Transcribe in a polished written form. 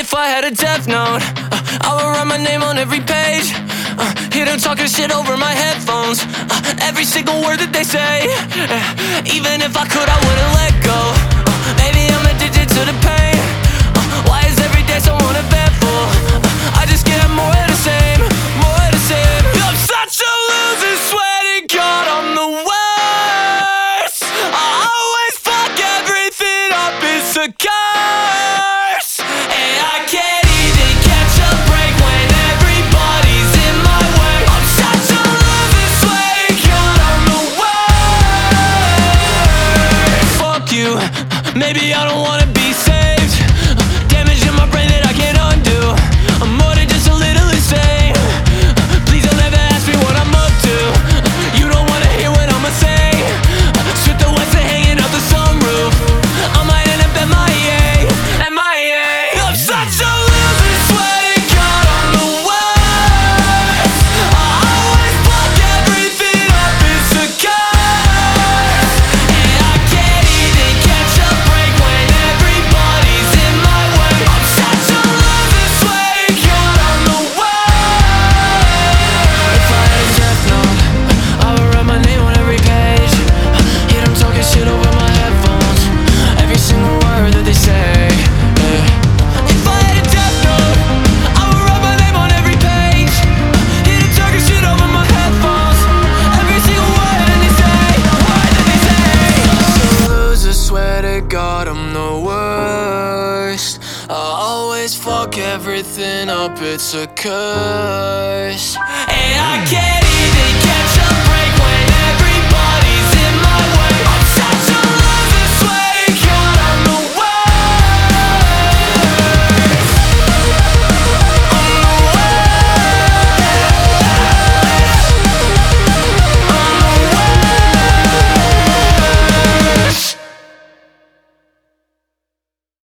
If I had a death note, I would write my name on every page. Hear them talking shit over my headphones, every single word that they say. Even if I could, I wouldn't let go. Maybe I'm addicted to the pain. Why is every day so uneventful? I just get more of the same, more of the same. I'm such a loser, swear to God I'm the worst. I always fuck everything up, it's a curse. And I can't even catch a break when everybody's in my way. I'm such a loser, swear to God I'm the worst. Fuck you, maybe I don't wanna be saved. Damage in my brain that I can't undo. I'm more than just a little insane. Please don't ever ask me what I'm up to. You don't wanna hear what I'ma say. Strip the whites and hanging out the sunroof. I might end up MIA, MIA. I'm such a loser, swear to God I'm the worst. I always fuck everything up, it's a curse. And I can't even catch a break when everybody's in my way. I'm such a loser, swear to God I'm the worst. If I had a death note, I would write my name on every page. Hear them talking shit over my headphones, every single word that they say. If I had a death note, I would write my name on every page. Hear them talking shit over my headphones, every single word that they say, word that they say. Such a loser, swear to God I'm the worst. I always fuck everything up, it's a curse. And I can't even catch